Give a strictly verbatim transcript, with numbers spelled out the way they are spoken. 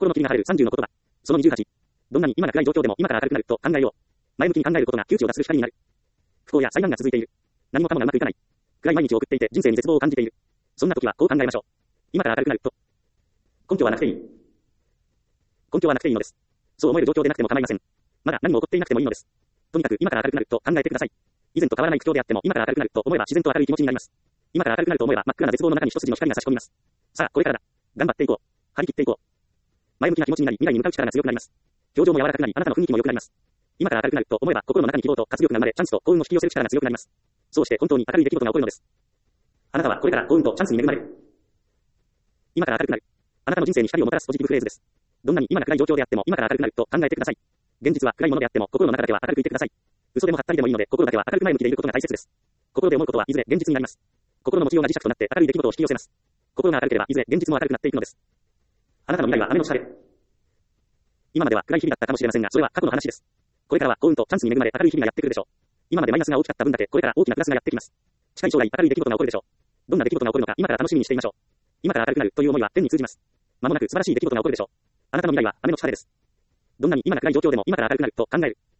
心の霧が晴れるさんじゅうの言葉。そのにじゅうはち。どんなに今が暗い状況でも今から明るくなると考えよう。前向きに考えることが窮地を脱する光になる。不幸や災難が続いている。何もかもがうまくいかない。暗い毎日を送っていて人生に絶望を感じている。そんな時はこう考えましょう。今から明るくなると。根拠はなくていい。根拠はなくていいのです。そう思える状況でなくても構いません。まだ何も起こっていなくてもいいのです。とにかく今から明るくなると考えてください。以前と変わらない口調であっても今から明るくなると思えば自然と明るい気持ちになります。今から明るくなると思えば真っ暗な絶望の中に一筋の光が差し込みます。さあ、これからだ。頑張っていこう。張り切っていこう。前向きな気持ちになり未来に向かう力が強くなります。表情も柔らかくなりあなたの雰囲気も良くなります。今から明るくなると思えば心の中に希望と活力が生まれチャンスと幸運を引き寄せる力が強くなります。そうして本当に明るい出来事が起こるのです。あなたはこれから幸運とチャンスに恵まれる。今から明るくなる。あなたの人生に光をもたらすポジティブフレーズです。どんなに今が暗い状況であっても今から明るくなると考えてください。現実は暗いものであっても心の中だけは明るくいてください。嘘でもはったりでもいいので心だけは明るく前向きでいることが大切です。心で思うことはいずれ現実になります。心の持ちようが磁石となって明るい出来事を引き寄せます。心が明るければいずれ現実も明るくなっていくのです。あなたの未来は雨の下で。今までは暗い日々だったかもしれませんが、それは過去の話です。これからは幸運とチャンスに恵まれ明るい日々がやってくるでしょう。今までマイナスが大きかった分だけこれから大きなプラスがやってきます。近い将来明るい出来事が起こるでしょう。どんな出来事が起こるのか今から楽しみにしていましょう。今から明るくなるという思いは天に通じます。まもなく素晴らしい出来事が起こるでしょう。あなたの未来は雨の下でです。どんなに今が暗い状況でも今から明るくなると考える。